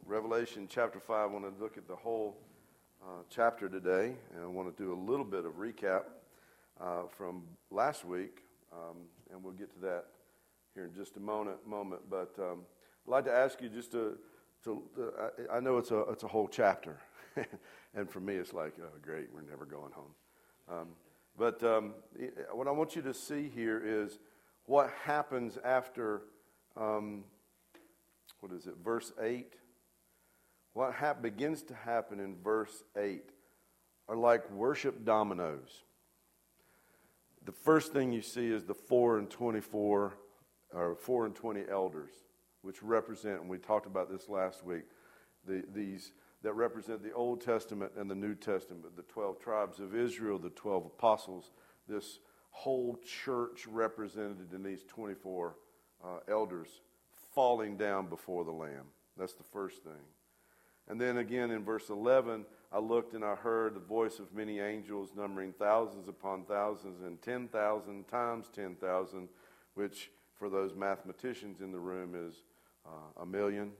Revelation chapter 5. I want to look at the whole chapter today, and I want to do a little bit of recap from last week, and we'll get to that here in just a moment. But I'd like to ask you just to I know it's a whole chapter, and for me it's like, oh, great, we're never going home. But what I want you to see here is what happens after, verse 8? What begins to happen in verse 8 are like worship dominoes. The first thing you see is the 4 and 20 elders, which represent, and we talked about this last week, these that represent the Old Testament and the New Testament, the 12 tribes of Israel, the 12 apostles, this whole church represented in these 24 elders falling down before the Lamb. That's the first thing. And then again in verse 11, I looked and I heard the voice of many angels numbering thousands upon thousands and 10,000 times 10,000, which for those mathematicians in the room is a million.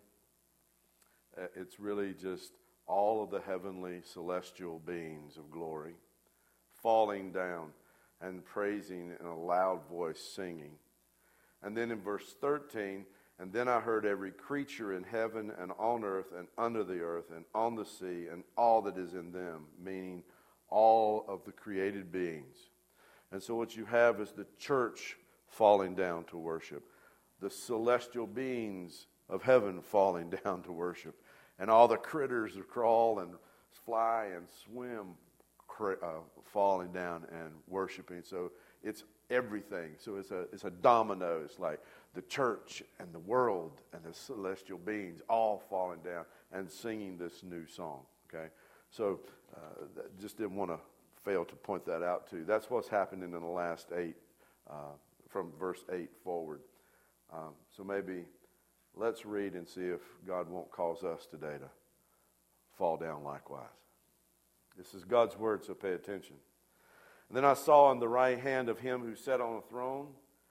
It's really just all of the heavenly celestial beings of glory falling down and praising in a loud voice, singing. And then in verse 13, and then I heard every creature in heaven and on earth and under the earth and on the sea and all that is in them, meaning all of the created beings. And so what you have is the church falling down to worship, the celestial beings of heaven falling down to worship, and all the critters that crawl and fly and swim falling down and worshiping. So it's everything. So it's a domino. It's like the church and the world and the celestial beings all falling down and singing this new song. Okay, so just didn't want to fail to point that out to you. That's what's happening in the last 8, from verse 8 forward. So maybe let's read and see if God won't cause us today to fall down likewise. This is God's word, so pay attention. And then I saw in the right hand of him who sat on the throne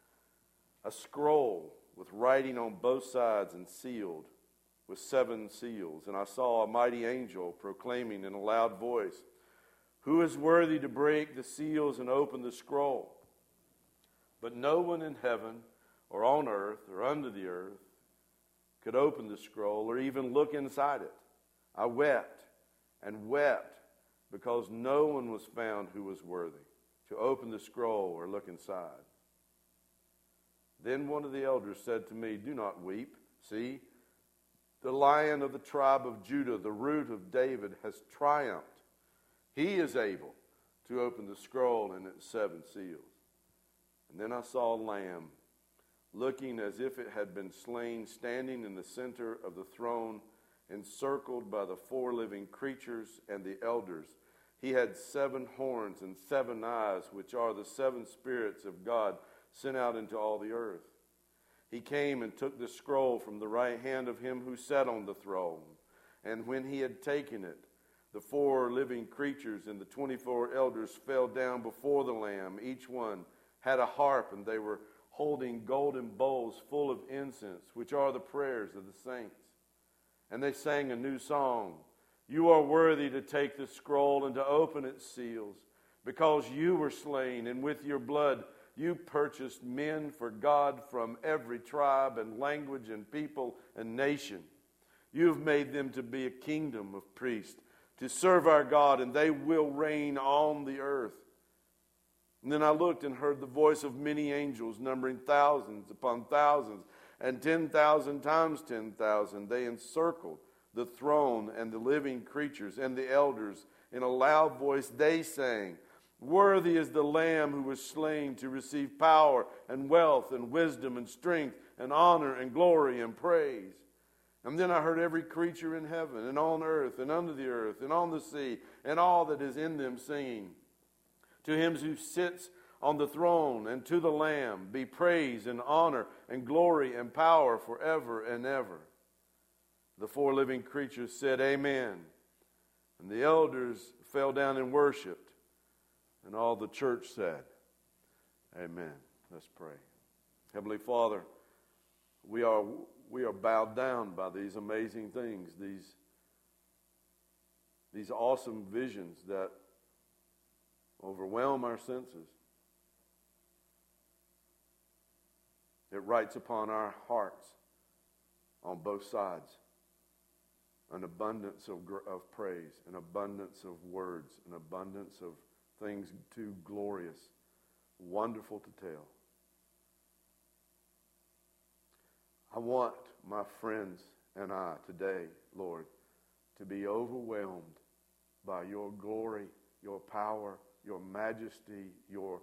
a scroll with writing on both sides and sealed with 7 seals. And I saw a mighty angel proclaiming in a loud voice, "Who is worthy to break the seals and open the scroll?" But no one in heaven or on earth or under the earth could open the scroll or even look inside it. I wept and wept because no one was found who was worthy to open the scroll or look inside. Then one of the elders said to me, "Do not weep. See, the Lion of the tribe of Judah, the Root of David, has triumphed. He is able to open the scroll and its 7 seals." And then I saw a lamb, looking as if it had been slain, standing in the center of the throne, encircled by the 4 living creatures and the elders. He had 7 horns and 7 eyes, which are the 7 spirits of God sent out into all the earth. He came and took the scroll from the right hand of him who sat on the throne. And when he had taken it, the 4 living creatures and the 24 elders fell down before the Lamb. Each one had a harp, and they were holding golden bowls full of incense, which are the prayers of the saints. And they sang a new song. "You are worthy to take the scroll and to open its seals, because you were slain, and with your blood you purchased men for God from every tribe and language and people and nation. You have made them to be a kingdom of priests, to serve our God, and they will reign on the earth." And then I looked and heard the voice of many angels, numbering thousands upon thousands, and 10,000 times 10,000. They encircled the throne and the living creatures and the elders. In a loud voice they sang, "Worthy is the Lamb who was slain to receive power and wealth and wisdom and strength and honor and glory and praise." And then I heard every creature in heaven and on earth and under the earth and on the sea and all that is in them singing, "To him who sits on the throne and to the Lamb be praise and honor and glory and power forever and ever." The 4 living creatures said, "Amen." And the elders fell down and worshiped. And all the church said, "Amen." Let's pray. Heavenly Father, we are we are bowed down by these amazing things, these awesome visions that overwhelm our senses. It writes upon our hearts on both sides an abundance of praise, an abundance of words, an abundance of things too glorious, wonderful to tell. I want my friends and I today, Lord, to be overwhelmed by your glory, your power, your majesty, your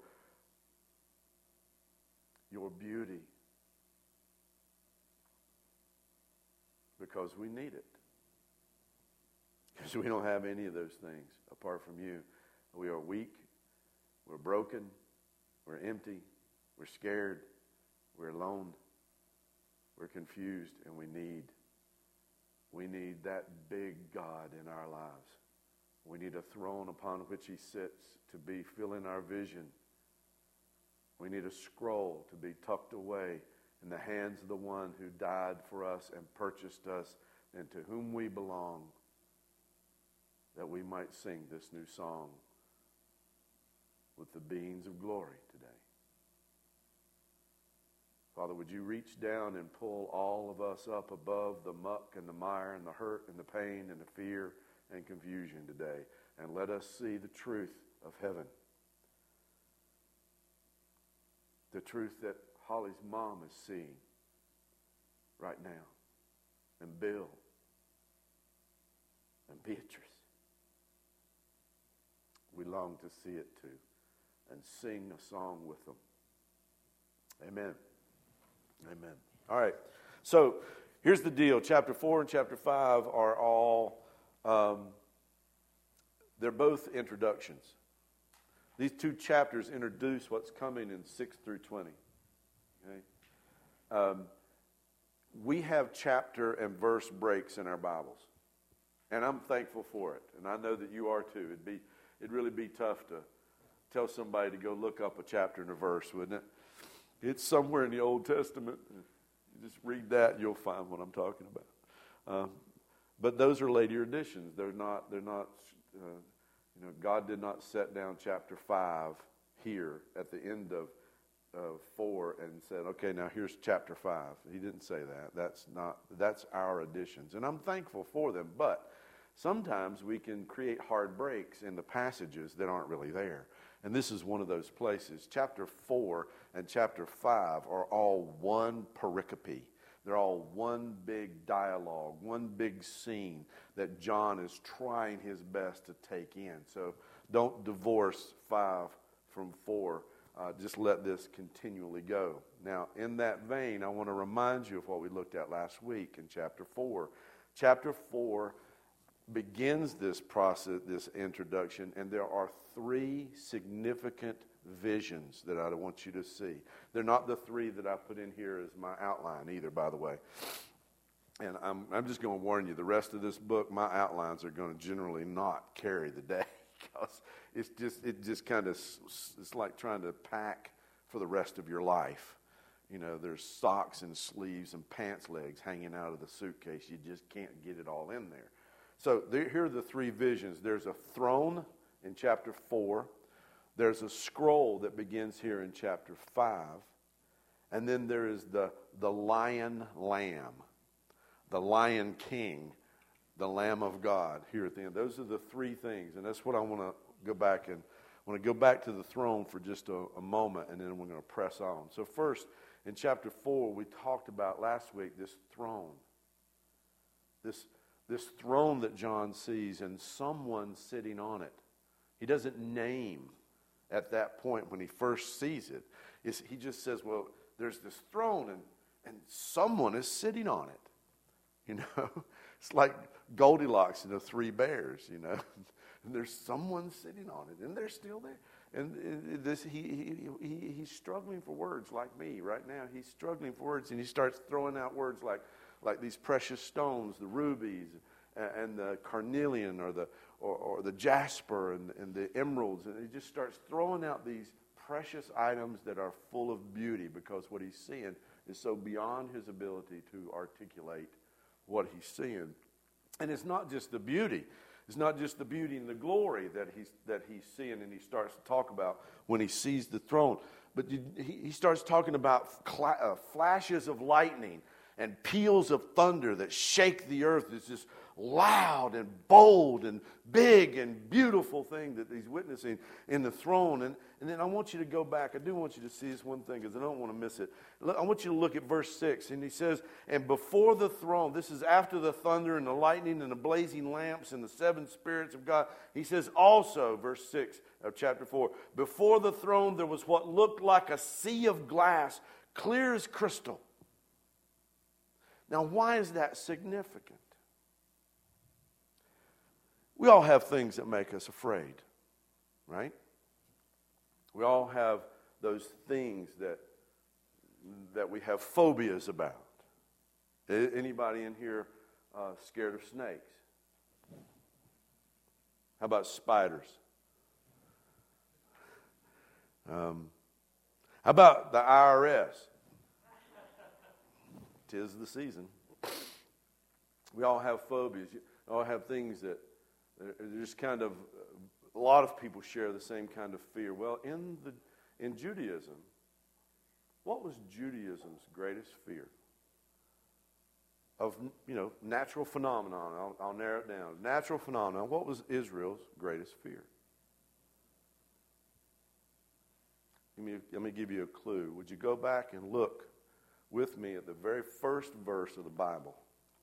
beauty. Because we need it. Because we don't have any of those things apart from you. We are weak. We're broken. We're empty. We're scared. We're alone. We're confused. And we need that big God in our lives. We need a throne upon which he sits to be filling our vision. We need a scroll to be tucked away in the hands of the one who died for us and purchased us, and to whom we belong, that we might sing this new song with the beings of glory today. Father, would you reach down and pull all of us up above the muck and the mire and the hurt and the pain and the fear and confusion today, and let us see the truth of heaven. The truth that Holly's mom is seeing right now, and Bill, and Beatrice. We long to see it too, and sing a song with them. Amen. Amen. All right. So here's the deal. Chapter 4 and chapter 5 are all, they're both introductions. These two chapters introduce what's coming in 6 through 20. Okay? We have chapter and verse breaks in our Bibles. And I'm thankful for it. And I know that you are too. It'd really be tough to tell somebody to go look up a chapter and a verse, wouldn't it? It's somewhere in the Old Testament. You just read that, you'll find what I'm talking about. But those are later additions. They're not. God did not set down chapter 5 here at the end of 4 and said, okay, now here's chapter 5. He didn't say that. That's our additions. And I'm thankful for them. But sometimes we can create hard breaks in the passages that aren't really there. And this is one of those places. Chapter 4 and chapter 5 are all one pericope. They're all one big dialogue, one big scene that John is trying his best to take in. So don't divorce 5 from 4. Just let this continually go. Now, in that vein, I want to remind you of what we looked at last week in chapter 4. Chapter 4 begins this process, this introduction, and there are 3 significant visions that I want you to see. They're not the 3 that I put in here as my outline either, by the way. And I'm just going to warn you, the rest of this book, my outlines are going to generally not carry the day, because it's like trying to pack for the rest of your life. You know, there's socks and sleeves and pants legs hanging out of the suitcase. You just can't get it all in there. So here are the 3 visions. There's a throne in chapter 4. There's a scroll that begins here in chapter 5. And then there is the lion lamb, the lion king, the Lamb of God here at the end. Those are the 3 things. And that's what I want to go back and I want to go back to the throne for just a moment, and then we're going to press on. So first, in chapter 4, we talked about last week this throne. This throne that John sees and someone sitting on it. He doesn't name at that point when he first sees it. He just says, well, there's this throne and someone is sitting on it. You know, it's like Goldilocks and the 3 bears, you know. And there's someone sitting on it, and they're still there. And he's struggling for words like me right now. He's struggling for words, and he starts throwing out words like these precious stones, the rubies, and the carnelian, or the jasper, and the emeralds. And he just starts throwing out these precious items that are full of beauty, because what he's seeing is so beyond his ability to articulate what he's seeing. And it's not just the beauty. It's not just the beauty and the glory that he's seeing and he starts to talk about when he sees the throne. But he starts talking about flashes of lightning and peals of thunder that shake the earth. It's this loud and bold and big and beautiful thing that he's witnessing in the throne. And then I want you to go back. I do want you to see this one thing because I don't want to miss it. I want you to look at verse 6. And he says, and before the throne, this is after the thunder and the lightning and the blazing lamps and the seven spirits of God. He says also, verse 6 of chapter 4, before the throne there was what looked like a sea of glass, clear as crystal. Now, why is that significant? We all have things that make us afraid, right? We all have those things that we have phobias about. Anybody in here scared of snakes? How about spiders? How about the IRS? 'Tis the season. We all have phobias. We all have things that are just kind of, a lot of people share the same kind of fear. Well, in Judaism, what was Judaism's greatest fear? Of, natural phenomenon. I'll narrow it down. Natural phenomenon. What was Israel's greatest fear? Let me give you a clue. Would you go back and look with me at the very first verse of the Bible?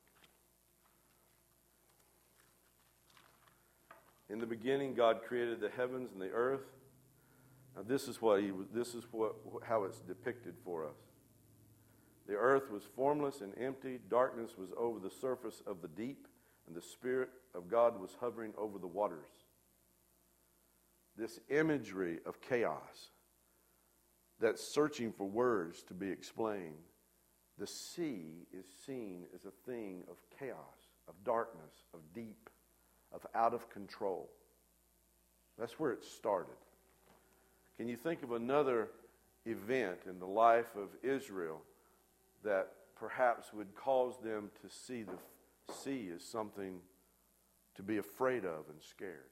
In the beginning, God created the heavens and the earth. Now, this is how it's depicted for us. The earth was formless and empty. Darkness was over the surface of the deep, and the Spirit of God was hovering over the waters. This imagery of chaos that's searching for words to be explained. The sea is seen as a thing of chaos, of darkness, of deep, of out of control. That's where it started. Can you think of another event in the life of Israel that perhaps would cause them to see the sea as something to be afraid of and scared?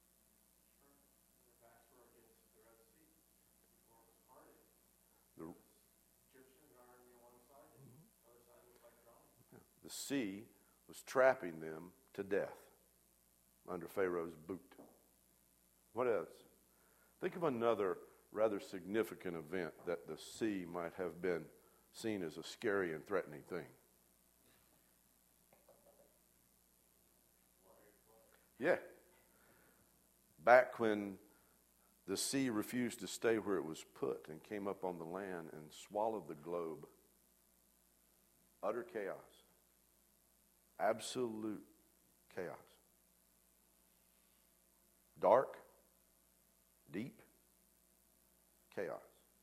The sea was trapping them to death under Pharaoh's boot. What else? Think of another rather significant event that the sea might have been seen as a scary and threatening thing. Yeah. Back when the sea refused to stay where it was put and came up on the land and swallowed the globe. Utter chaos. Absolute chaos. Dark, deep, chaos.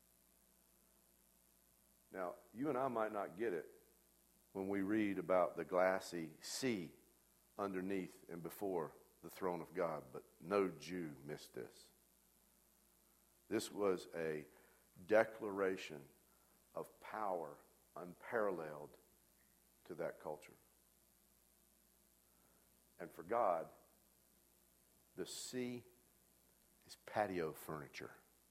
Now, you and I might not get it when we read about the glassy sea underneath and before the throne of God, but no Jew missed this. This was a declaration of power unparalleled to that culture. And for God, the sea is patio furniture.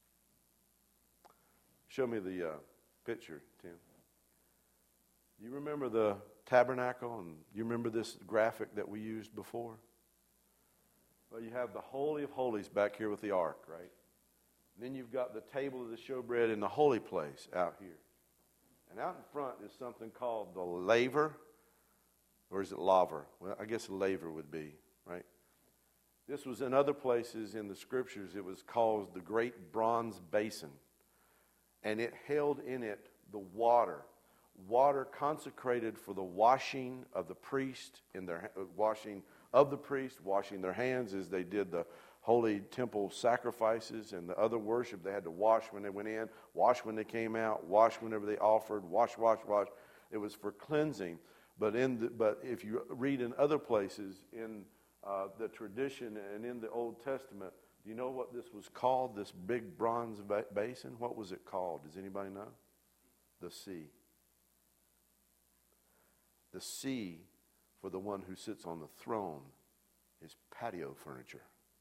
Show me the picture, Tim. You remember the tabernacle, and you remember this graphic that we used before? Well, you have the Holy of Holies back here with the ark, right? And then you've got the table of the showbread in the holy place out here. And out in front is something called the laver. Or is it laver? Well, I guess a laver would be, right? This was in other places in the scriptures. It was called the Great Bronze Basin. And it held in it the water consecrated for the washing of the priest, washing their hands as they did the holy temple sacrifices and the other worship. They had to wash when they went in, wash when they came out, wash whenever they offered, wash. It was for cleansing. But if you read in other places in the tradition and in the Old Testament, do you know what this was called, this big bronze basin? What was it called? Does anybody know? The sea. The sea for the one who sits on the throne is patio furniture.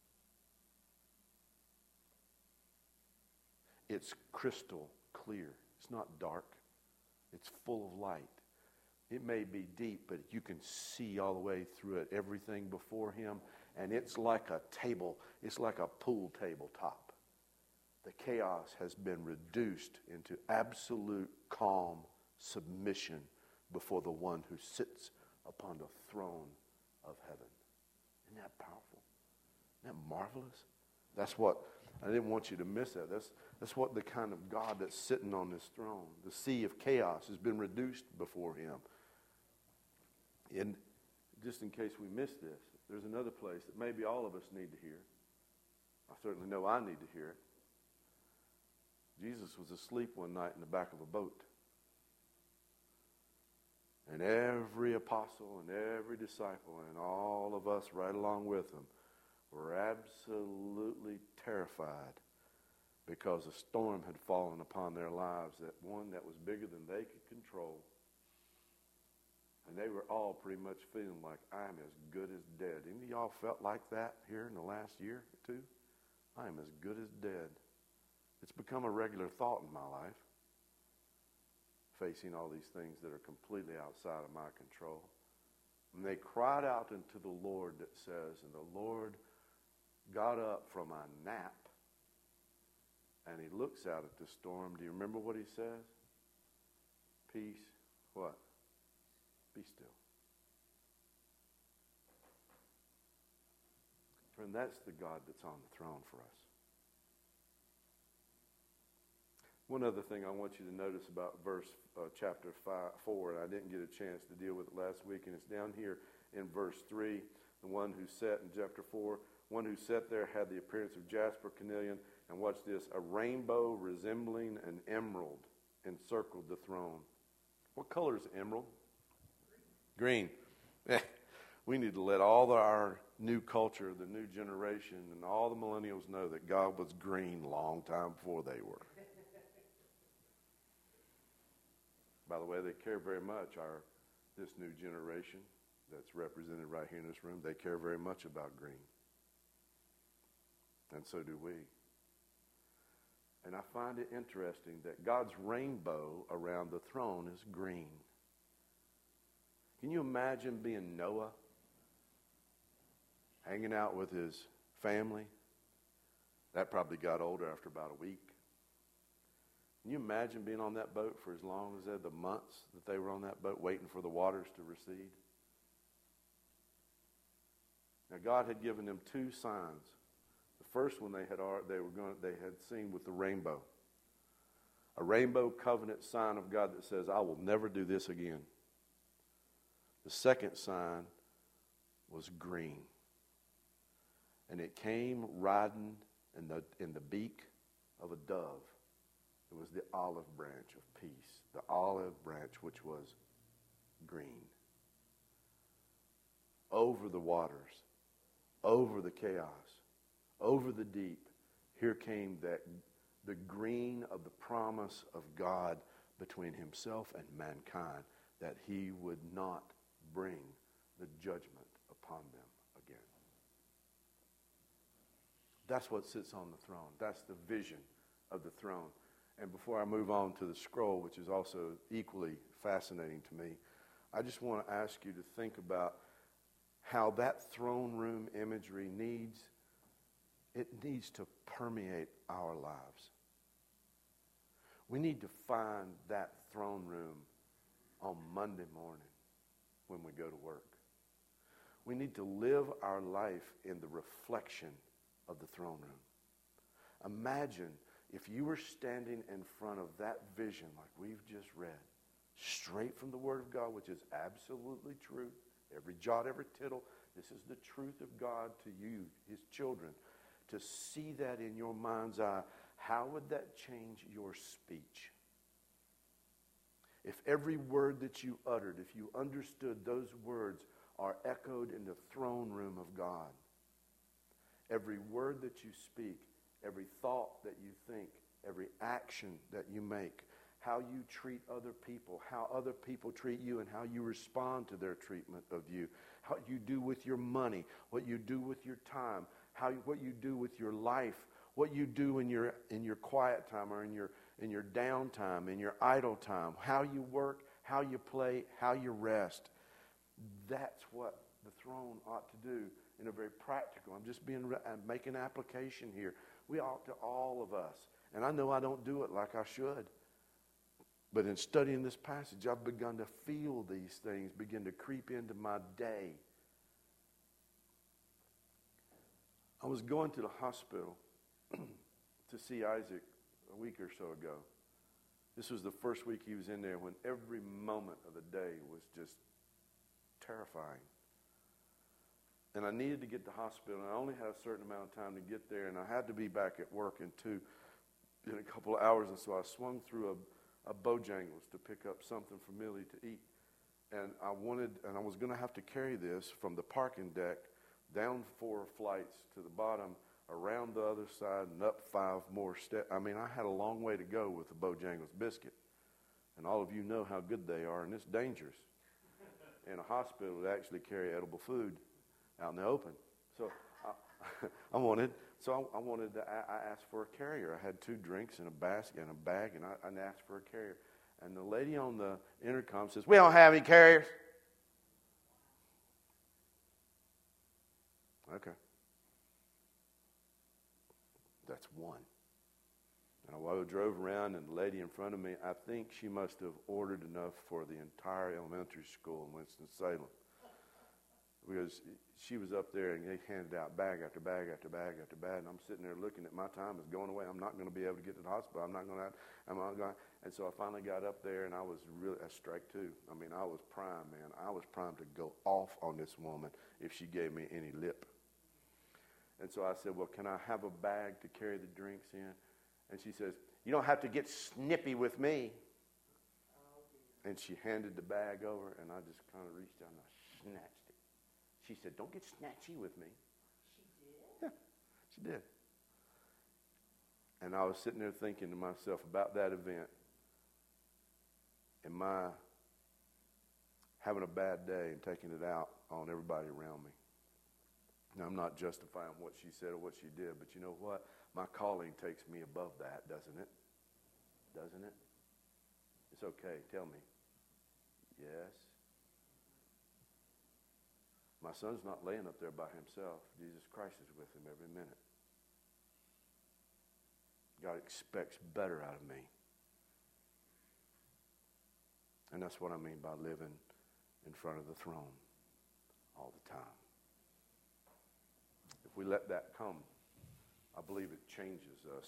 It's crystal clear. It's not dark. It's full of light. It may be deep, but you can see all the way through it, everything before him. And it's like a table. It's like a pool tabletop. The chaos has been reduced into absolute calm submission before the one who sits upon the throne of heaven. Isn't that powerful? Isn't that marvelous? That's what, I didn't want you to miss that. That's what the kind of God that's sitting on this throne. The sea of chaos has been reduced before him. And just in case we miss this, there's another place that maybe all of us need to hear. I certainly know I need to hear it. Jesus was asleep one night in the back of a boat. And every apostle and every disciple and all of us right along with him were absolutely terrified because a storm had fallen upon their lives, that one that was bigger than they could control. And they were all pretty much feeling like, I'm as good as dead. Any of y'all felt like that here in the last year or two? I am as good as dead. It's become a regular thought in my life, facing all these things that are completely outside of my control. And they cried out unto the Lord, that says, and the Lord got up from a nap, and he looks out at the storm. Do you remember what he says? Peace, what? Be still. Friend, that's the God that's on the throne for us. One other thing I want you to notice about chapter 4, and I didn't get a chance to deal with it last week, and it's down here in verse 3. The one who sat in chapter 4, one who sat there had the appearance of jasper, carnelian, and watch this, a rainbow resembling an emerald encircled the throne. What color is emerald? Green. We need to let all our new culture, the new generation, and all the millennials know that God was green a long time before they were. By the way, they care very much, this new generation that's represented right here in this room, they care very much about green. And so do we. And I find it interesting that God's rainbow around the throne is green. Can you imagine being Noah, hanging out with his family? That probably got older after about a week. Can you imagine being on that boat for as long as the months that they were on that boat, waiting for the waters to recede? Now, God had given them two signs. The first one they had seen with the rainbow, a rainbow covenant sign of God that says, "I will never do this again." The second sign was green, and it came riding in the beak of a dove. It was the olive branch of peace, the olive branch which was green. Over the waters, over the chaos, over the deep, here came the green of the promise of God between himself and mankind, that he would not bring the judgment upon them again. That's what sits on the throne. That's the vision of the throne. And before I move on to the scroll, which is also equally fascinating to me, I just want to ask you to think about how that throne room imagery needs to permeate our lives. We need to find that throne room on Monday morning when we go to work. We need to live our life in the reflection of the throne room. Imagine if you were standing in front of that vision like we've just read, straight from the Word of God, which is absolutely true, every jot, every tittle, this is the truth of God to you, his children. To see that in your mind's eye, how would that change your speech? If every word that you uttered, if you understood those words are echoed in the throne room of God, every word that you speak, every thought that you think, every action that you make, how you treat other people, how other people treat you, and how you respond to their treatment of you, what you do with your money, what you do with your time, what you do with your life, what you do in your quiet time or in your downtime, in your idle time, how you work, how you play, how you rest. That's what the throne ought to do in a very practical. I'm making application here. We ought to, all of us. And I know I don't do it like I should. But in studying this passage, I've begun to feel these things begin to creep into my day. I was going to the hospital to see Isaac a week or so ago. This was the first week he was in there when every moment of the day was just terrifying. And I needed to get to the hospital, and I only had a certain amount of time to get there, and I had to be back at work in a couple of hours, and so I swung through a Bojangles to pick up something for Millie to eat. And I was going to have to carry this from the parking deck down 4 flights to the bottom, around the other side, and up 5 more steps. I mean, I had a long way to go with the Bojangles biscuit. And all of you know how good they are, and it's dangerous in a hospital to actually carry edible food out in the open. So I asked for a carrier. I had 2 drinks and a basket and a bag, and I asked for a carrier. And the lady on the intercom says, "We don't have any carriers." Okay. That's one. Now, while I drove around, and the lady in front of me, I think she must have ordered enough for the entire elementary school in Winston-Salem. Because she was up there, and they handed out bag after bag after bag after bag, and I'm sitting there looking at my time is going away. I'm not going to be able to get to the hospital. I'm not going to. And so I finally got up there, and I was really at strike 2. I mean, I was primed, man. I was primed to go off on this woman if she gave me any lip. And so I said, "Well, can I have a bag to carry the drinks in?" And she says, "You don't have to get snippy with me." And she handed the bag over, and I just kind of reached down and I snatched it. She said, "Don't get snatchy with me." She did? Yeah, she did. And I was sitting there thinking to myself about that event. Am I having a bad day and taking it out on everybody around me? Now, I'm not justifying what she said or what she did, but you know what? My calling takes me above that, doesn't it? Doesn't it? It's okay. Tell me. Yes. My son's not laying up there by himself. Jesus Christ is with him every minute. God expects better out of me. And that's what I mean by living in front of the throne all the time. If we let that come, I believe it changes us.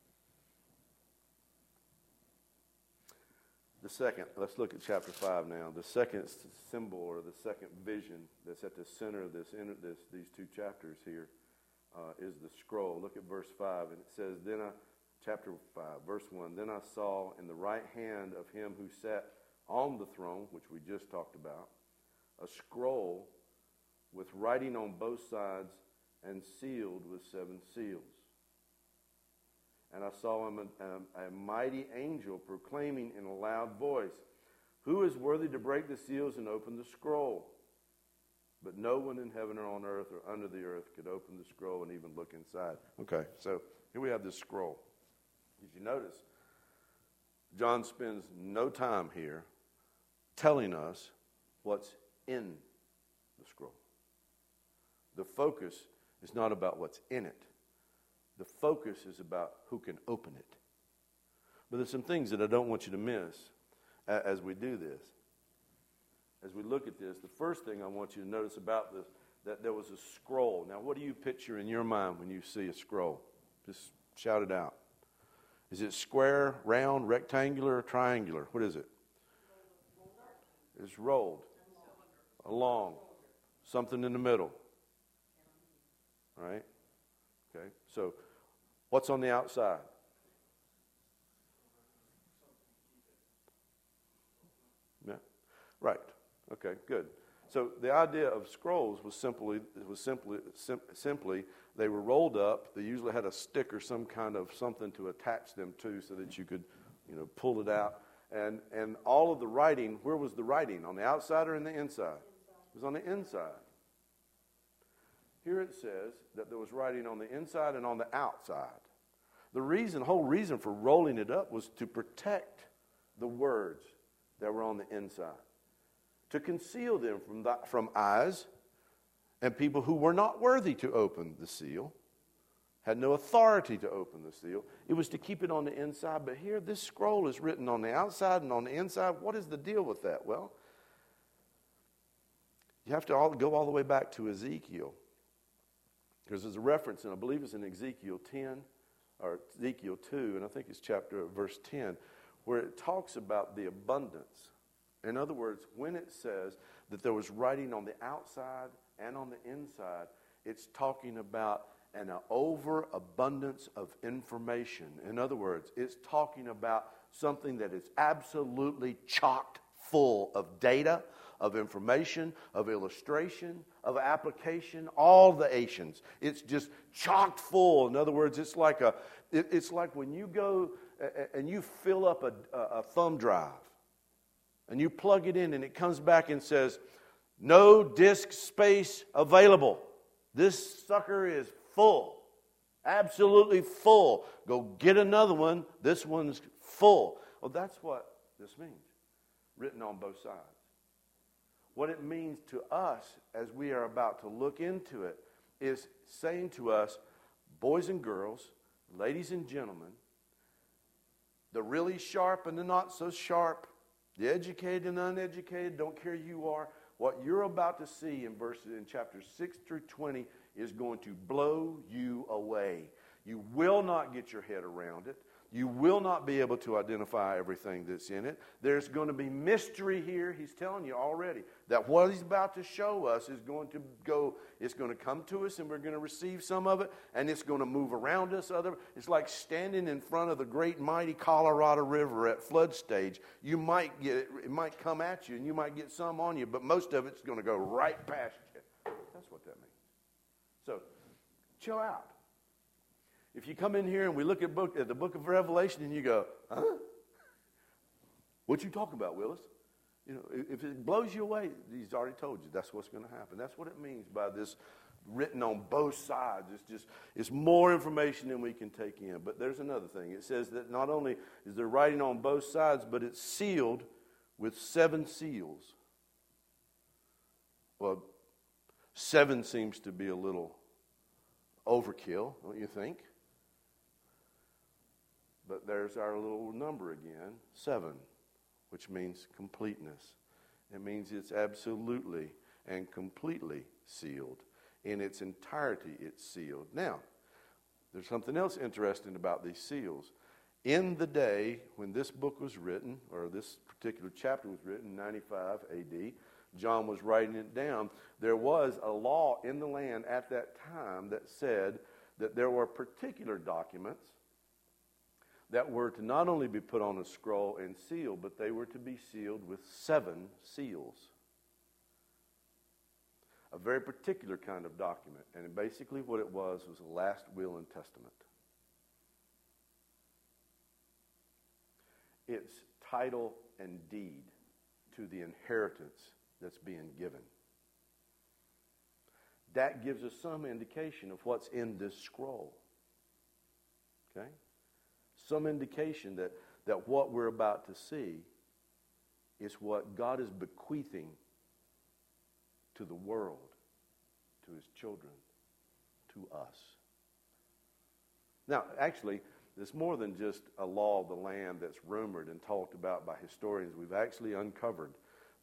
The second, let's look at chapter 5 now. The second symbol or the second vision that's at the center of these 2 chapters here is the scroll. Look at verse 5, and it says, chapter 5, verse 1, "Then I saw in the right hand of him who sat on the throne," which we just talked about, "a scroll with writing on both sides and sealed with 7 seals. And I saw him a mighty angel proclaiming in a loud voice, 'Who is worthy to break the seals and open the scroll?' But no one in heaven or on earth or under the earth could open the scroll and even look inside." Okay, so here we have this scroll. Did you notice? John spends no time here telling us what's in the scroll. The focus is not about what's in it. The focus is about who can open it. But there's some things that I don't want you to miss as we do this. As we look at this, the first thing I want you to notice about this, that there was a scroll. Now, what do you picture in your mind when you see a scroll? Just shout it out. Is it square, round, rectangular, or triangular? What is it? It's rolled. Along. Something in the middle. Right? Okay, so what's on the outside? Yeah, right. Okay, good. So the idea of scrolls was simply they were rolled up. They usually had a stick or some kind of something to attach them to, so that you could, pulled it out. And all of the writing, where was the writing? On the outside or in the inside? It was on the inside. Here it says that there was writing on the inside and on the outside. The whole reason for rolling it up was to protect the words that were on the inside, to conceal them from eyes and people who were not worthy to open the seal, had no authority to open the seal. It was to keep it on the inside. But here, this scroll is written on the outside and on the inside. What is the deal with that? Well, you have to go all the way back to Ezekiel, because there's a reference, and I believe it's in Ezekiel 10 or Ezekiel 2, and I think it's verse 10, where it talks about the abundance. In other words, when it says that there was writing on the outside and on the inside, it's talking about an overabundance of information. In other words, it's talking about something that is absolutely chocked full of data, of information, of illustration, of application, all the Asians. It's just chocked full. In other words, it's like when you go and you fill up a thumb drive and you plug it in and it comes back and says, no disk space available. This sucker is full. Absolutely full. Go get another one. This one's full. Well, that's what this means. Written on both sides. What it means to us as we are about to look into it is saying to us, boys and girls, ladies and gentlemen, the really sharp and the not so sharp, the educated and uneducated, don't care who you are, what you're about to see in chapters 6 through 20 is going to blow you away. You will not get your head around it. You will not be able to identify everything that's in it. There's going to be mystery here. He's telling you already that what he's about to show us is going to go, it's going to come to us and we're going to receive some of it, and it's going to move around us. It's like standing in front of the great mighty Colorado River at flood stage. It might come at you and you might get some on you, but most of it's going to go right past you. That's what that means. So, chill out. If you come in here and we look at the book of Revelation and you go, huh? What you talking about, Willis? If it blows you away, he's already told you that's what's going to happen. That's what it means by this written on both sides. It's more information than we can take in. But there's another thing. It says that not only is there writing on both sides, but it's sealed with 7 seals. Well, 7 seems to be a little overkill, don't you think? But there's our little number again, 7, which means completeness. It means it's absolutely and completely sealed. In its entirety, it's sealed. Now, there's something else interesting about these seals. In the day when this book was written, or this particular chapter was written, 95 A.D., John was writing it down, there was a law in the land at that time that said that there were particular documents that were to not only be put on a scroll and sealed, but they were to be sealed with 7 seals. A very particular kind of document. And basically what it was a last will and testament. It's title and deed to the inheritance that's being given. That gives us some indication of what's in this scroll. Okay? Some indication that what we're about to see is what God is bequeathing to the world, to his children, to us. Now, actually, there's more than just a law of the land that's rumored and talked about by historians. We've actually uncovered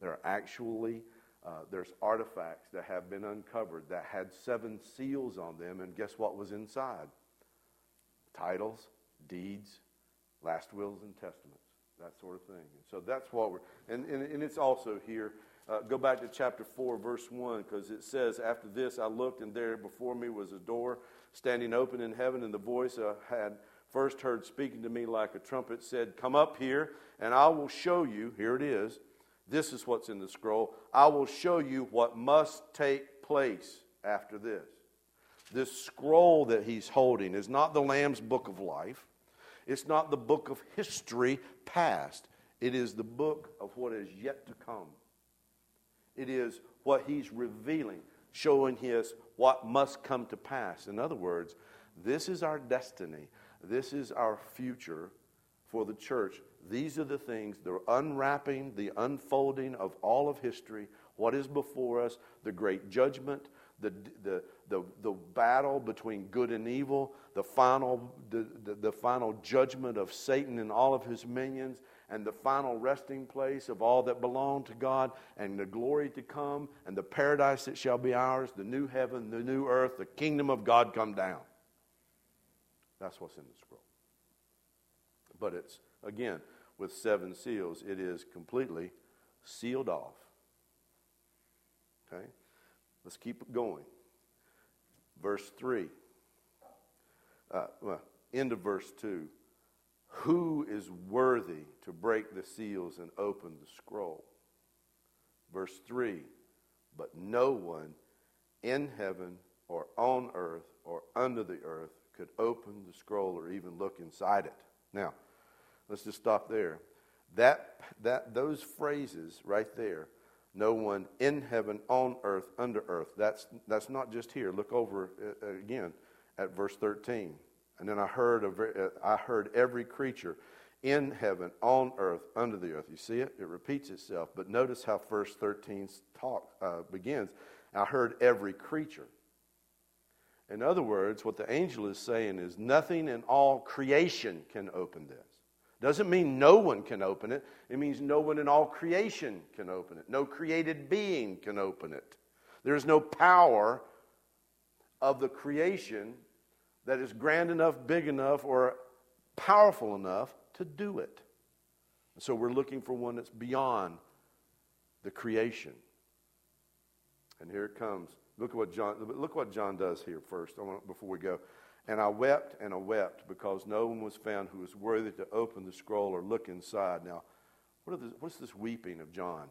there's artifacts that have been uncovered that had 7 seals on them, and guess what was inside? Titles, deeds, last wills and testaments, that sort of thing. And so that's what and it's also here. Go back to chapter 4, verse 1, because it says, after this I looked, and there before me was a door standing open in heaven, and the voice I had first heard speaking to me like a trumpet said, come up here, and I will show you, here it is, this is what's in the scroll, I will show you what must take place after this. This scroll that he's holding is not the Lamb's book of life. It's not the book of history past. It is the book of what is yet to come. It is what he's revealing, showing us what must come to pass. In other words, this is our destiny. This is our future for the church. These are the things, the unwrapping, the unfolding of all of history, what is before us, the great judgment, the battle between good and evil, the final judgment of Satan and all of his minions, and the final resting place of all that belong to God, and the glory to come, and the paradise that shall be ours, the new heaven, the new earth, the kingdom of God come down. That's what's in the scroll. But it's, again, with 7 seals, it is completely sealed off. Okay? Let's keep going. Verse 3. End of verse 2. Who is worthy to break the seals and open the scroll? Verse 3. But no one in heaven or on earth or under the earth could open the scroll or even look inside it. Now, let's just stop there. Those phrases right there, no one in heaven, on earth, under earth, that's not just here. Look over again at verse 13. And then I heard every creature in heaven, on earth, under the earth. You see it? It repeats itself. But notice how verse 13 begins. I heard every creature. In other words, what the angel is saying is nothing in all creation can open this. Doesn't mean no one can open it. It means no one in all creation can open it. No created being can open it. There is no power of the creation that is grand enough, big enough, or powerful enough to do it. So we're looking for one that's beyond the creation. And here it comes. Look what John does here first, before we go. And I wept because no one was found who was worthy to open the scroll or look inside. Now, what's this weeping of John?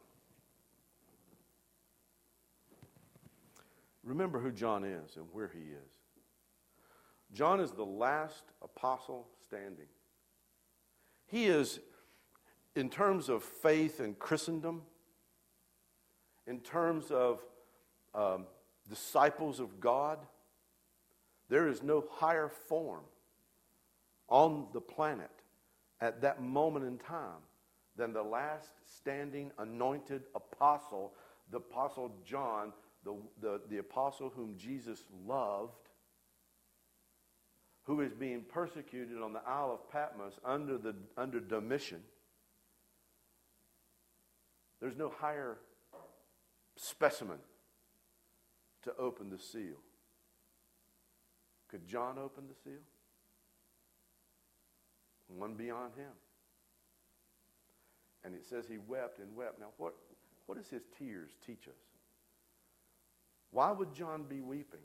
Remember who John is and where he is. John is the last apostle standing. He is, in terms of faith and Christendom, in terms of disciples of God, there is no higher form on the planet at that moment in time than the last standing anointed apostle, the apostle John, the apostle whom Jesus loved, who is being persecuted on the Isle of Patmos under Domitian. There's no higher specimen to open the seal. Could John open the seal? One beyond him. And it says he wept and wept. Now, what does his tears teach us? Why would John be weeping?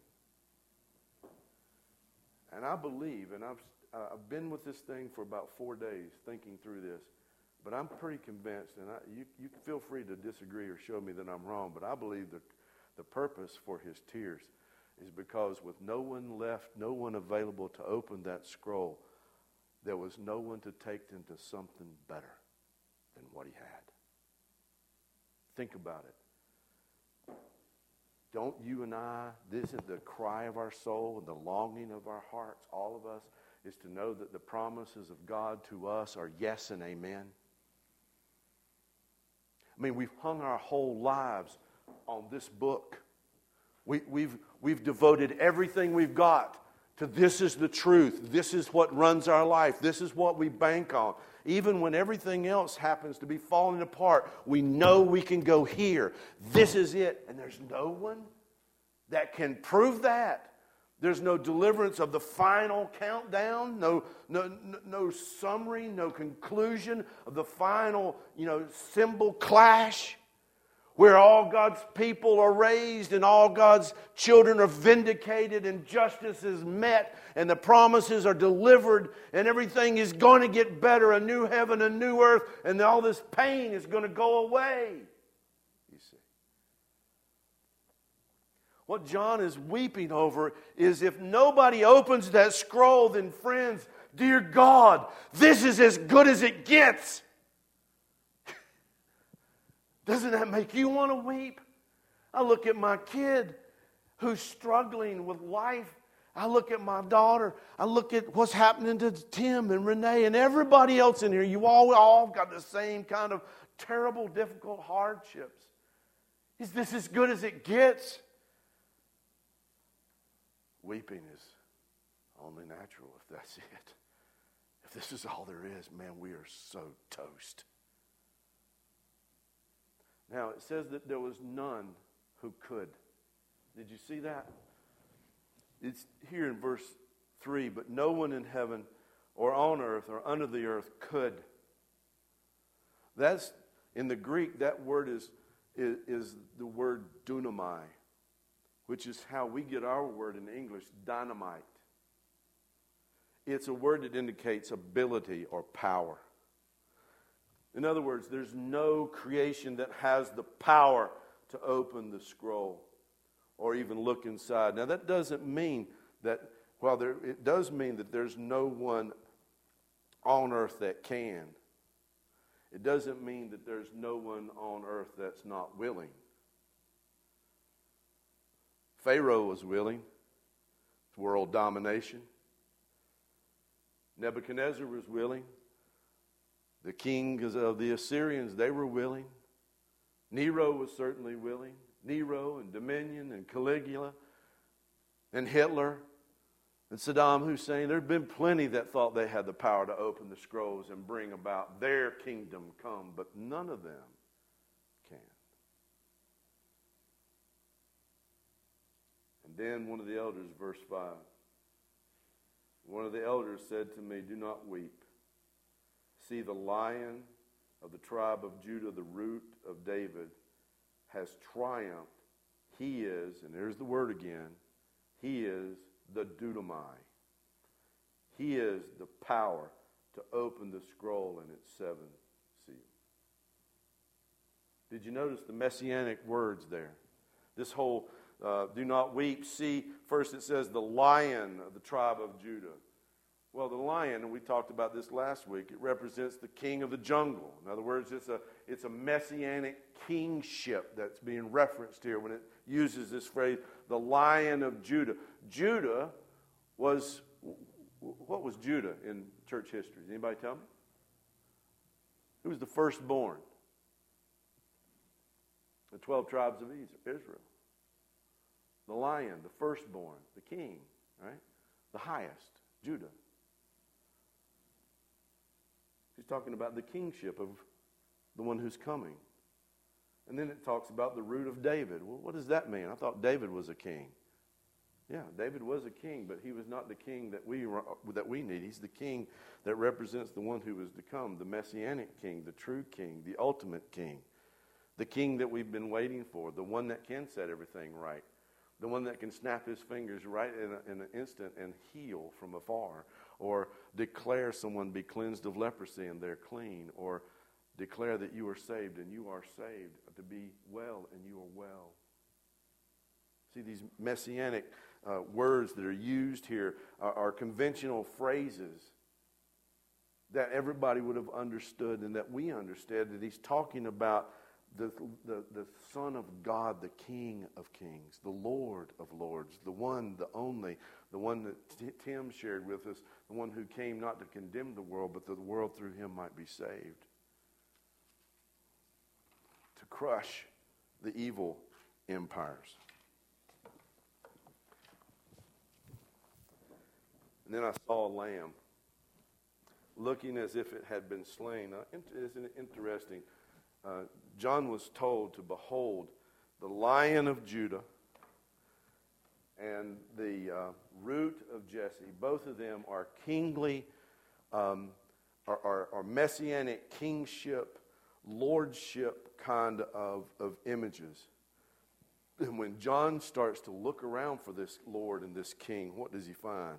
And I believe, and I've been with this thing for about 4 days thinking through this, but I'm pretty convinced, and you feel free to disagree or show me that I'm wrong, but I believe that the purpose for his tears is because with no one left, no one available to open that scroll, there was no one to take him to something better than what he had. Think about it. Don't you and I, this is the cry of our soul and the longing of our hearts, all of us, is to know that the promises of God to us are yes and amen. I mean, we've hung our whole lives on this book. We've devoted everything we've got to this is the truth. This is what runs our life. This is what we bank on. Even when everything else happens to be falling apart, we know we can go here. This is it. And there's no one that can prove that. There's no deliverance of the final countdown, no summary, no conclusion of the final, symbol clash where all God's people are raised and all God's children are vindicated and justice is met and the promises are delivered and everything is going to get better, a new heaven, a new earth, and all this pain is going to go away. You see. What John is weeping over is if nobody opens that scroll, then friends, dear God, this is as good as it gets. Doesn't that make you want to weep? I look at my kid who's struggling with life. I look at my daughter. I look at what's happening to Tim and Renee and everybody else in here. You all got the same kind of terrible, difficult hardships. Is this as good as it gets? Weeping is only natural if that's it. If this is all there is, man, we are so toast. Now, it says that there was none who could. Did you see that? It's here in verse 3, but no one in heaven or on earth or under the earth could. That's, in the Greek, that word is the word dunamai, which is how we get our word in English, dynamite. It's a word that indicates ability or power. In other words, there's no creation that has the power to open the scroll or even look inside. Now, that doesn't mean that, it does mean that there's no one on earth that can. It doesn't mean that there's no one on earth that's not willing. Pharaoh was willing. It's world domination. Nebuchadnezzar was willing. The kings of the Assyrians, they were willing. Nero was certainly willing. Nero and Dominion and Caligula and Hitler and Saddam Hussein. There have been plenty that thought they had the power to open the scrolls and bring about their kingdom come, but none of them can. And then one of the elders, verse 5, one of the elders said to me, "Do not weep. See, the Lion of the tribe of Judah, the root of David, has triumphed. He is," and there's the word again, he is the Dunamai. He is the power to open the scroll and its 7 seals. Did you notice the messianic words there? This whole do not weep. See, first it says the Lion of the tribe of Judah. Well, the lion, and we talked about this last week, it represents the king of the jungle. In other words, it's a messianic kingship that's being referenced here when it uses this phrase, the Lion of Judah. Judah was, what was Judah in church history? Does anybody tell me? Who was the firstborn? The 12 tribes of Israel. The lion, the firstborn, the king, right? The highest, Judah. He's talking about the kingship of the one who's coming. And then it talks about the root of David. Well, what does that mean? I thought David was a king. Yeah, David was a king, but he was not the king that we need. He's the king that represents the one who is to come, the messianic king, the true king, the ultimate king, the king that we've been waiting for, the one that can set everything right, the one that can snap his fingers right in an instant and heal from afar, or declare someone be cleansed of leprosy and they're clean, or declare that you are saved and you are saved, to be well and you are well. See, these messianic words that are used here are conventional phrases that everybody would have understood and that we understand, that he's talking about the Son of God, the King of Kings, the Lord of Lords, the one, the only, the one that Tim shared with us, the one who came not to condemn the world, but that the world through him might be saved. To crush the evil empires. And then I saw a lamb looking as if it had been slain. Now, isn't it interesting? John was told to behold the Lion of Judah and the root of Jesse. Both of them are kingly, are messianic kingship, lordship kind of images. And when John starts to look around for this Lord and this King, what does he find?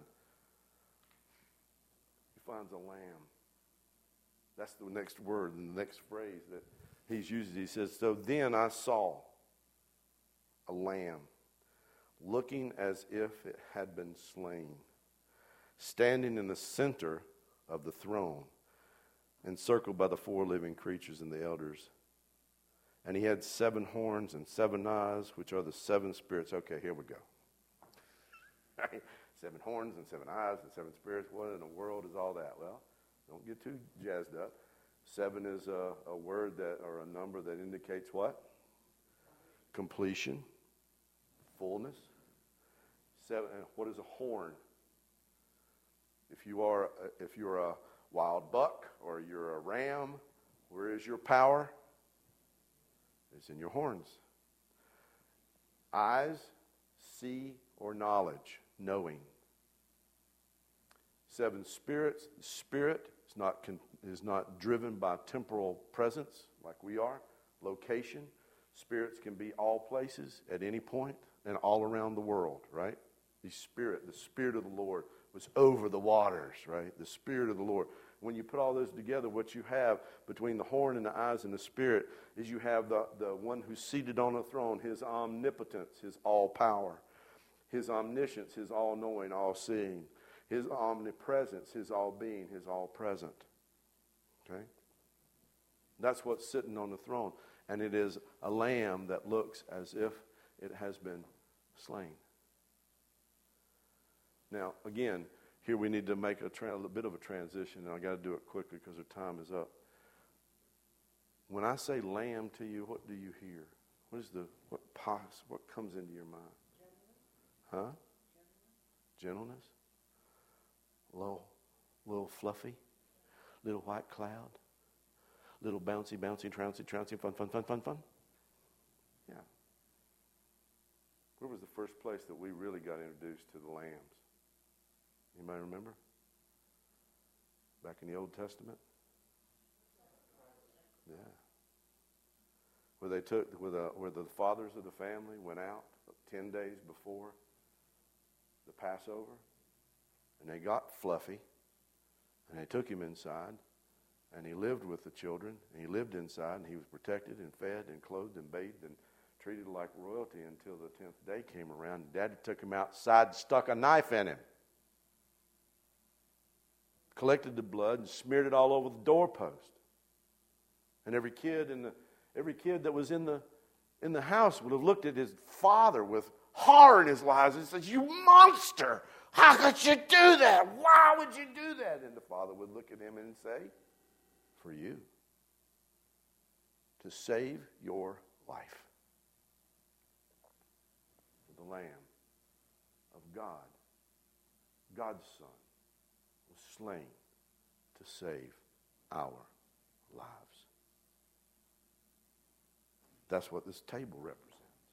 He finds a lamb. That's the next word and the next phrase that he's using. He says, "So then I saw a lamb looking as if it had been slain, standing in the center of the throne, encircled by the 4 living creatures and the elders. And he had 7 horns and 7 eyes, which are the 7 spirits. Okay, here we go. 7 horns and 7 eyes and 7 spirits. What in the world is all that? Well, don't get too jazzed up. 7 is a word that, or a number that indicates what? Completion, fullness. 7. What is a horn? If you're a wild buck or you're a ram, where is your power? It's in your horns. Eyes, see, or knowledge, knowing. 7 spirits. The spirit is not driven by temporal presence like we are. Location. Spirits can be all places at any point and all around the world, right? The Spirit of the Lord was over the waters, right? The Spirit of the Lord. When you put all those together, what you have between the horn and the eyes and the Spirit is you have the one who's seated on the throne, his omnipotence, his all power, his omniscience, his all-knowing, all-seeing, his omnipresence, his all-being, his all-present. Okay? That's what's sitting on the throne. And it is a lamb that looks as if it has been slain. Now, again, here we need to make a bit of a transition, and I've got to do it quickly because our time is up. When I say lamb to you, what do you hear? What comes into your mind? Huh? Gentleness? Little fluffy? Little white cloud? Little bouncy, trouncy, fun. Yeah. Where was the first place that we really got introduced to the lambs? Anybody remember? Back in the Old Testament? Yeah. Where the fathers of the family went out 10 days before the Passover, and they got Fluffy, and they took him inside, and he lived with the children, and he lived inside, and he was protected and fed and clothed and bathed and treated like royalty until the 10th day came around. And Daddy took him outside and stuck a knife in him. Collected the blood and smeared it all over the doorpost. And every kid that was in the house would have looked at his father with horror in his eyes and said, "You monster! How could you do that? Why would you do that?" And the father would look at him and say, "For you. To save your life." The Lamb of God, God's Son, was slain to save our lives. That's what this table represents.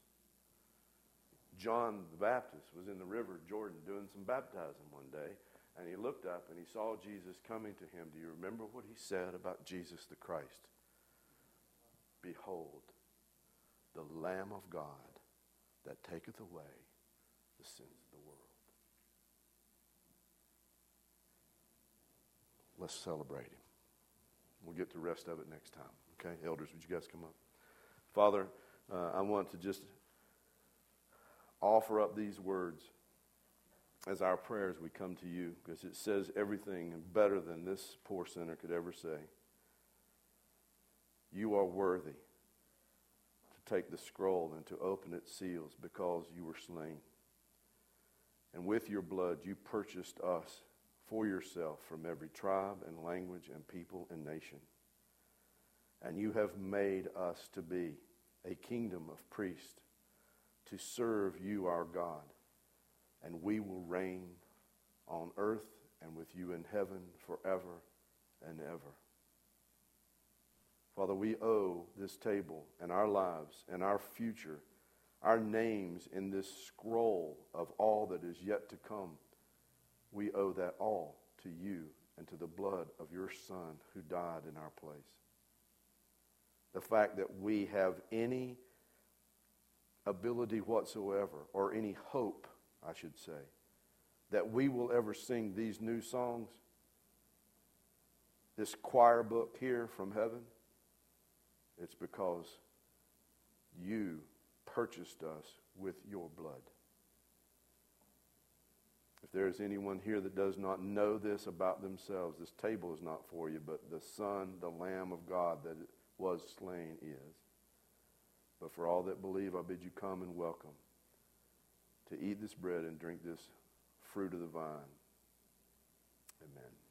John the Baptist was in the river Jordan doing some baptizing one day, and he looked up and he saw Jesus coming to him. Do you remember what he said about Jesus the Christ? "Behold, the Lamb of God that taketh away the sins of the world." Let's celebrate him. We'll get to the rest of it next time. Okay, elders, would you guys come up? Father, I want to just offer up these words as our prayer as we come to you, because it says everything better than this poor sinner could ever say. You are worthy to take the scroll and to open its seals because you were slain. And with your blood you purchased us for yourself from every tribe and language and people and nation. And you have made us to be a kingdom of priests to serve you, our God. And we will reign on earth and with you in heaven forever and ever. Father, we owe this table and our lives and our future, our names in this scroll of all that is yet to come. We owe that all to you and to the blood of your Son who died in our place. The fact that we have any ability whatsoever, or any hope, I should say, that we will ever sing these new songs, this choir book here from heaven, it's because you purchased us with your blood. If If there is anyone here that does not know this about themselves, this table is not for you, but the Son, the Lamb of God that was slain is. But for all that believe, I bid you come and welcome to eat this bread and drink this fruit of the vine. Amen.